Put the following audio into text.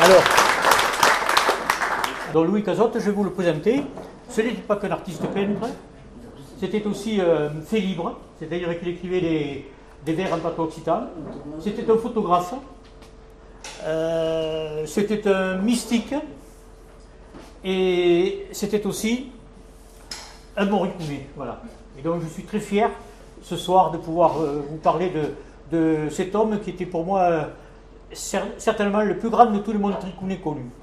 Alors, donc Louis Cazotte, je vais vous le présenter. Ce n'était pas qu'un artiste peintre, c'était aussi fait libre, c'est-à-dire qu'il écrivait des vers en patois occitan. C'était un photographe, c'était un mystique, et c'était aussi un moricouné. Voilà. Et donc je suis très fier ce soir de pouvoir vous parler de cet homme qui était pour moi certainement le plus grand de tous les moricounes connus.